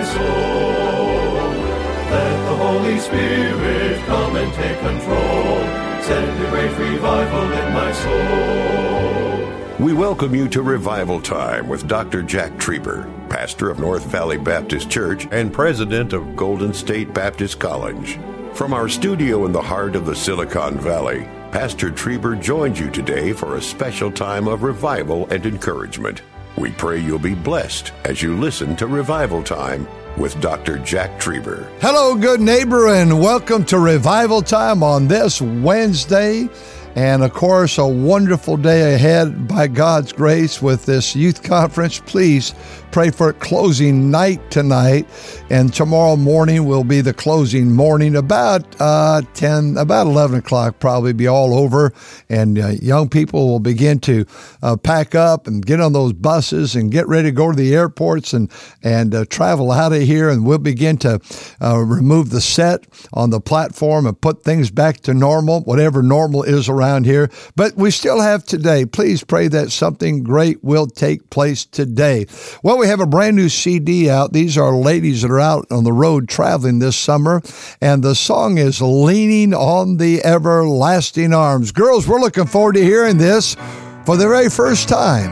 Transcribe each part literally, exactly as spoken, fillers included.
soul. Let the Holy Spirit come and take control. Send a great revival in my soul. We welcome you to Revival Time with Doctor Jack Trieber, pastor of North Valley Baptist Church and president of Golden State Baptist College. From our studio in the heart of the Silicon Valley, Pastor Trieber joins you today for a special time of revival and encouragement. We pray you'll be blessed as you listen to Revival Time with Doctor Jack Trieber. Hello, good neighbor, and welcome to Revival Time on this Wednesday. And, of course, a wonderful day ahead by God's grace with this youth conference. Please pray for closing night tonight. And tomorrow morning will be the closing morning. About uh, ten, about eleven o'clock probably be all over. And uh, young people will begin to uh, pack up and get on those buses and get ready to go to the airports and, and uh, travel out of here. And we'll begin to uh, remove the set on the platform and put things back to normal, whatever normal is around here. But we still have today. Please pray that something great will take place today. Well, we have a brand new C D out. These are ladies that are out on the road traveling this summer, and the song is Leaning on the Everlasting Arms. Girls, we're looking forward to hearing this for the very first time.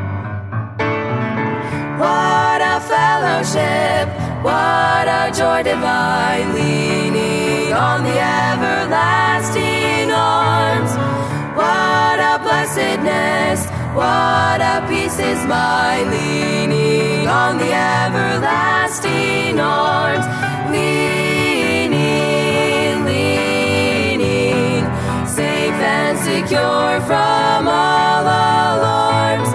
What a fellowship, what a joy divine, leaning on the everlasting arms. What a blessedness, what a peace is mine, leaning on the everlasting arms. Leaning, leaning, safe and secure from all alarms.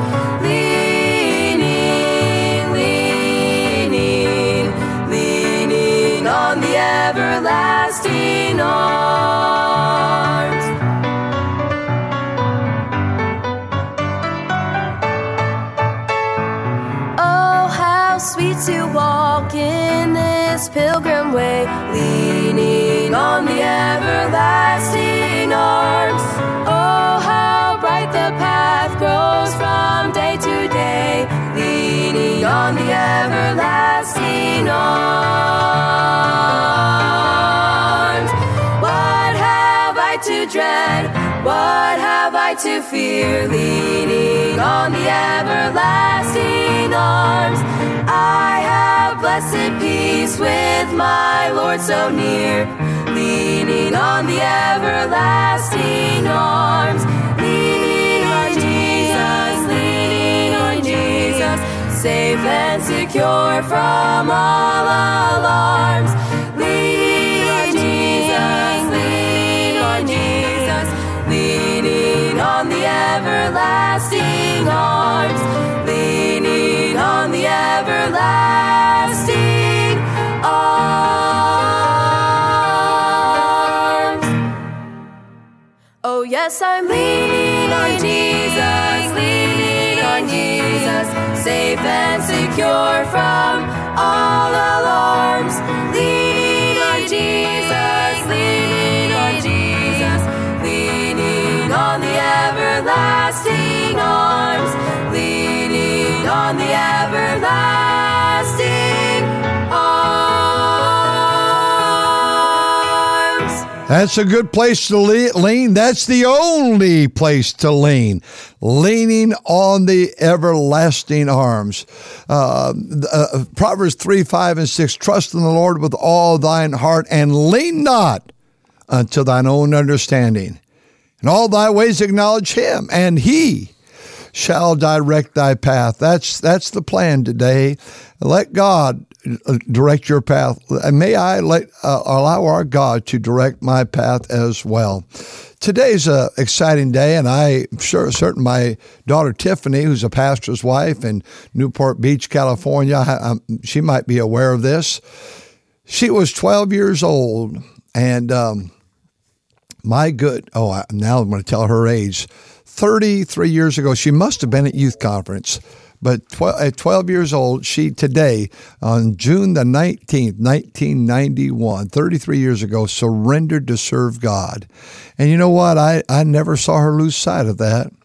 Leaning, leaning, leaning on the everlasting arms. Sweet to walk in this pilgrim way, leaning on the everlasting arms. Oh, how bright the path grows from day to day, leaning on the everlasting arms. What have I to dread? What have I to fear? Leaning on the everlasting arms. I have blessed peace with my Lord so near, leaning on the everlasting arms. Leaning on Jesus, leaning on Jesus, safe and secure from all alarms. Leaning on Jesus, leaning on Jesus, leaning on the everlasting arms. Leaning on the everlasting arms. Oh yes, I'm leaning on Jesus, leaning on Jesus, safe and secure from all alarms. Leaning on Jesus, leaning on Jesus, leaning on the everlasting arms. Leaning on the everlasting arms. That's a good place to lean. That's the only place to lean. Leaning on the everlasting arms. Uh, uh, Proverbs three, five, and six. Trust in the Lord with all thine heart and lean not unto thine own understanding. In all thy ways acknowledge him, and he shall direct thy path. That's that's the plan today. Let God direct your path. And may I let, uh, allow our God to direct my path as well. Today's an exciting day, and I'm sure certain my daughter Tiffany, who's a pastor's wife in Newport Beach, California, I, she might be aware of this. She was twelve years old, and um, my good, oh, I, now I'm going to tell her age. thirty-three years ago, she must have been at youth conference, but twelve, at twelve years old, she today, on June the nineteenth, nineteen ninety-one, thirty-three years ago, surrendered to serve God. And you know what? I, I never saw her lose sight of that.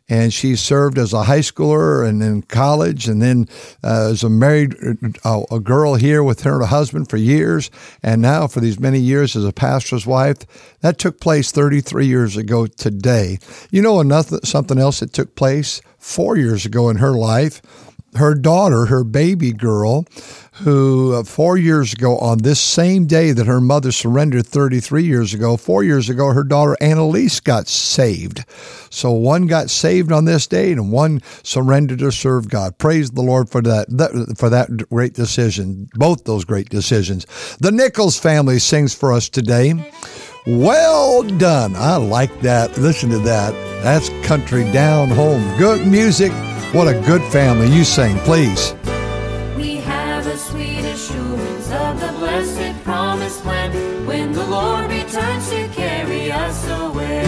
and she served as a high schooler and in college, and then uh, as a married uh, a girl here with her husband for years, and now for these many years as a pastor's wife. That took place thirty-three years ago today. You know, another something else that took place four years ago in her life. Her daughter, her baby girl, who uh, four years ago on this same day that her mother surrendered thirty-three years ago, four years ago, her daughter Annalise got saved. So one got saved on this day and one surrendered to serve God. Praise the Lord for that, that for that great decision, both those great decisions. The Nichols family sings for us today. Well done. I like that. Listen to that. That's country down home. Good music. What a good family. You sing, please. We have a sweet assurance of the blessed promised land when the Lord returns to carry us away.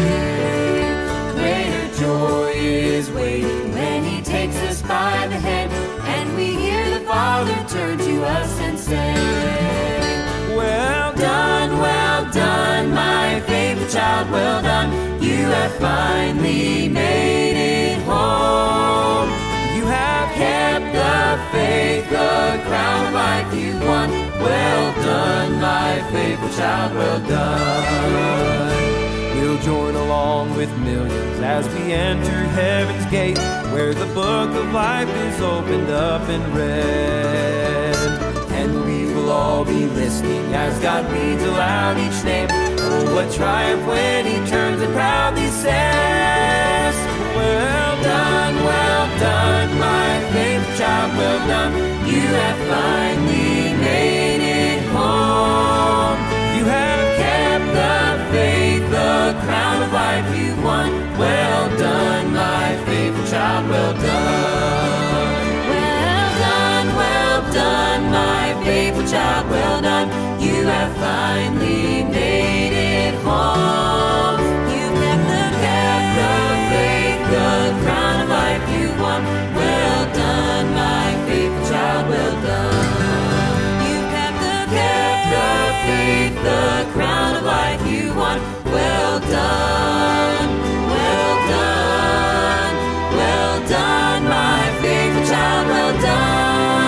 Greater joy is waiting when he takes us by the hand and we hear the Father turn to us and say, well done, well done, my faithful child, well done. You have finally made it home. You have kept the faith, the crown of life you won. Well done, my faithful child, well done. We'll join along with millions as we enter heaven's gate, where the book of life is opened up and read. And we will all be listening as God reads aloud each name. Oh, what triumph when he turns and proudly says, well done, well done, my faithful child, well done. You have finally made it home. You have kept the faith, the crown of life you won. Well done, my faithful child, well done. Well done, well done, my faithful child, well done. You have finally made it home. You kept the, kept the faith, the crown of life you won. Well done, my faithful child, well done. You kept the, kept the faith, the crown of life you won. Well done, well done, well done, my faithful child, well done.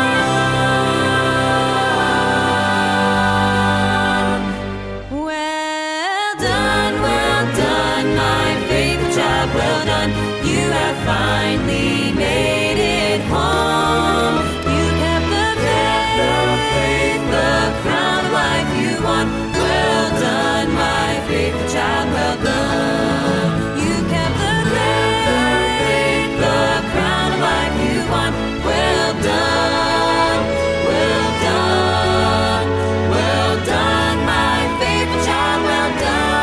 Well done, you have finally made it home. You kept the faith, the crown of life you won. Well done, my faithful child, well done. You kept the faith, the crown of life you won. Well done, well done, well done, my faithful child, well done.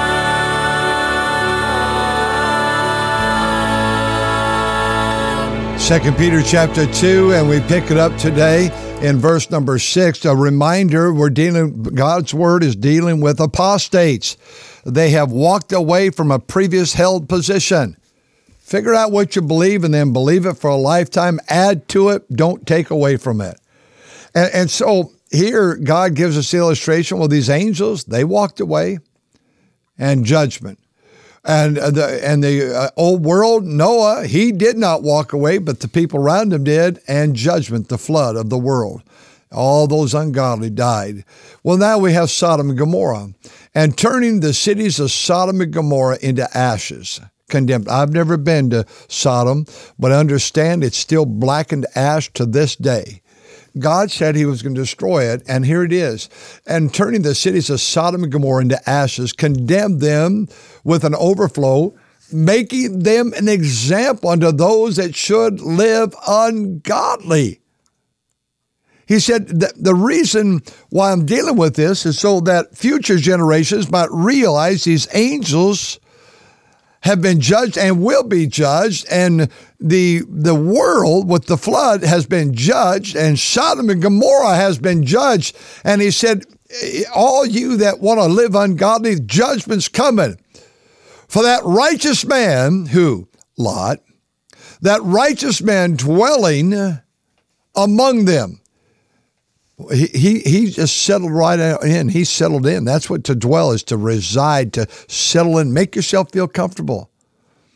Second Peter chapter two, and we pick it up today in verse number six. A reminder, we're dealing, God's word is dealing with apostates. They have walked away from a previous held position. Figure out what you believe and then believe it for a lifetime. Add to it, don't take away from it. And, and so here God gives us the illustration. Well, these angels, they walked away, and judgment. And the and the uh, old world, Noah, he did not walk away, but the people around him did, and judgment, the flood of the world. All those ungodly died. Well, now we have Sodom and Gomorrah, and turning the cities of Sodom and Gomorrah into ashes, condemned. I've never been to Sodom, but I understand it's still blackened ash to this day. God said he was going to destroy it, and here it is. And turning the cities of Sodom and Gomorrah into ashes, condemned them with an overflow, making them an example unto those that should live ungodly. He said that the reason why I'm dealing with this is so that future generations might realize these angels have been judged and will be judged, and the the world with the flood has been judged, and Sodom and Gomorrah has been judged. And he said, all you that want to live ungodly, judgment's coming. For that righteous man, who? Lot, that righteous man dwelling among them. He, he he just settled right in. He settled in. That's what to dwell is, to reside, to settle in, make yourself feel comfortable.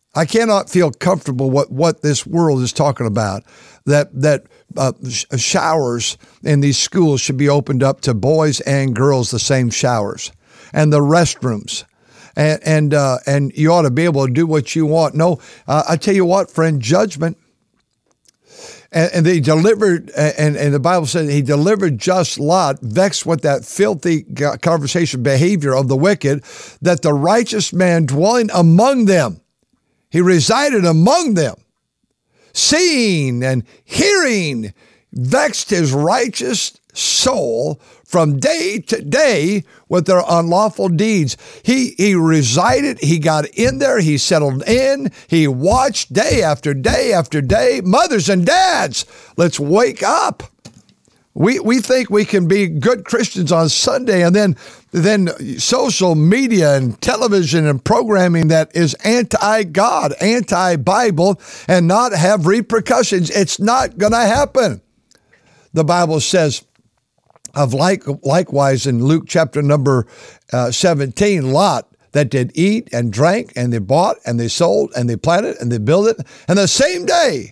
I cannot feel comfortable what, what this world is talking about, that that uh, sh- showers in these schools should be opened up to boys and girls, the same showers, and the restrooms. And and, uh, and you ought to be able to do what you want. No, uh, I tell you what, friend, judgment. And, and they delivered, and, and the Bible said he delivered just Lot, vexed with that filthy conversation behavior of the wicked, that the righteous man dwelling among them, he resided among them, seeing and hearing, vexed his righteous soul from day to day with their unlawful deeds. He he resided, he got in there, he settled in, he watched day after day after day. Mothers and dads, let's wake up. We we think we can be good Christians on Sunday, and then then social media and television and programming that is anti-God, anti-Bible, and not have repercussions. It's not going to happen. The Bible says of like likewise in Luke chapter number uh, seventeen, Lot, that did eat and drank, and they bought and they sold and they planted and they built it, and the same day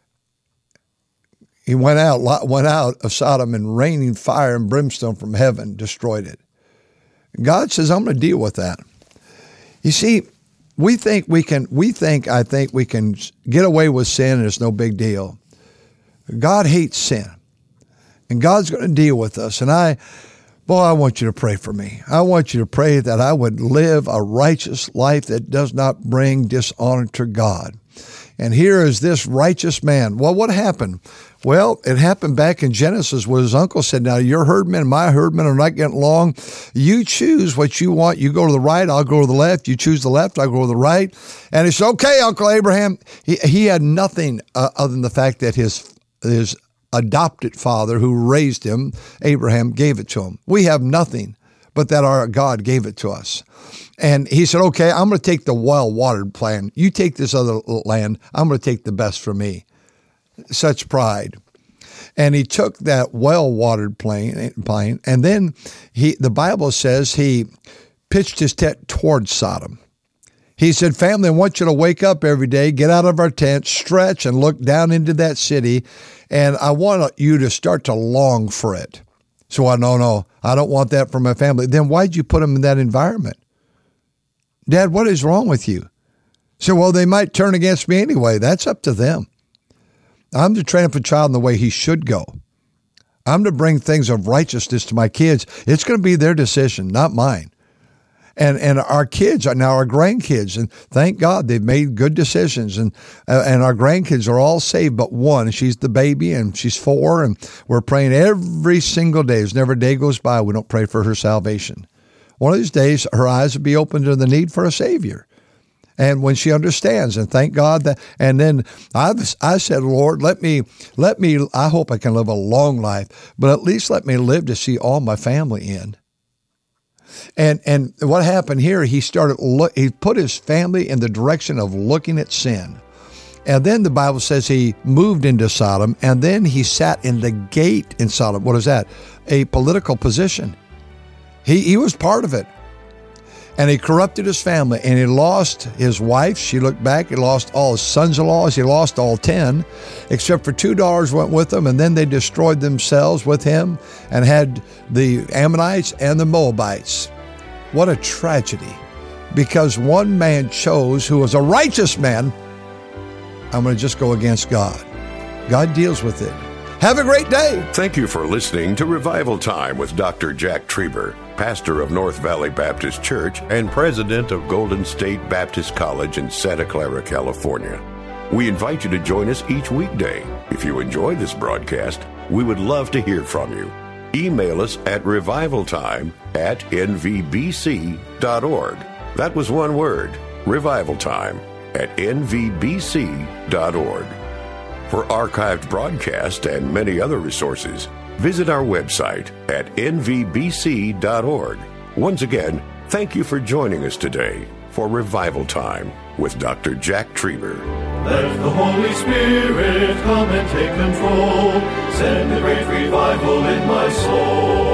he went out, Lot went out of Sodom, and raining fire and brimstone from heaven destroyed it. God says, I'm going to deal with that. You see, we think we can, we think, I think we can get away with sin and it's no big deal. God hates sin, and God's going to deal with us. And I, boy, I want you to pray for me. I want you to pray that I would live a righteous life that does not bring dishonor to God. And here is this righteous man. Well, what happened? Well, it happened back in Genesis where his uncle said, now your herdmen and my herdmen are not getting along. You choose what you want. You go to the right, I'll go to the left. You choose the left, I'll go to the right. And he said, okay, Uncle Abraham. He, he had nothing uh, other than the fact that his his adopted father who raised him, Abraham, gave it to him. We have nothing but that our God gave it to us. And he said, okay, I'm going to take the well-watered plan. You take this other land. I'm going to take the best for me. Such pride. And he took that well-watered plain, plain and then he, the Bible says he pitched his tent towards Sodom. He said, family, I want you to wake up every day, get out of our tent, stretch, and look down into that city, and I want you to start to long for it. So I, no, no, I don't want that for my family. Then why'd you put them in that environment? Dad, what is wrong with you? So, well, they might turn against me anyway. That's up to them. I'm to train up a child in the way he should go. I'm to bring things of righteousness to my kids. It's going to be their decision, not mine. And and our kids are now our grandkids, and thank God they've made good decisions, and uh, and our grandkids are all saved but one. She's the baby, and she's four, and we're praying every single day. There's never a day goes by we don't pray for her salvation. One of these days, her eyes will be open to the need for a Savior. And when she understands, and thank God that, and then I've, I said, Lord, let me, let me, I hope I can live a long life, but at least let me live to see all my family in. And and what happened here, he started, look, he put his family in the direction of looking at sin. And then the Bible says he moved into Sodom, and then he sat in the gate in Sodom. What is that? A political position. He he was part of it. And he corrupted his family, and he lost his wife. She looked back. He lost all his sons-in-laws. He lost all ten, except for two daughters went with him, and then they destroyed themselves with him and had the Ammonites and the Moabites. What a tragedy, because one man chose, who was a righteous man, I'm going to just go against God. God deals with it. Have a great day. Thank you for listening to Revival Time with Doctor Jack Trieber, pastor of North Valley Baptist Church and president of Golden State Baptist College in Santa Clara, California. We invite you to join us each weekday. If you enjoy this broadcast, we would love to hear from you. Email us at revivaltime at n v b c dot org. That was one word, revivaltime at n v b c dot org. For archived broadcasts and many other resources, visit our website at n v b c dot org. Once again, thank you for joining us today for Revival Time with Doctor Jack Trieber. Let the Holy Spirit come and take control. Send a great revival in my soul.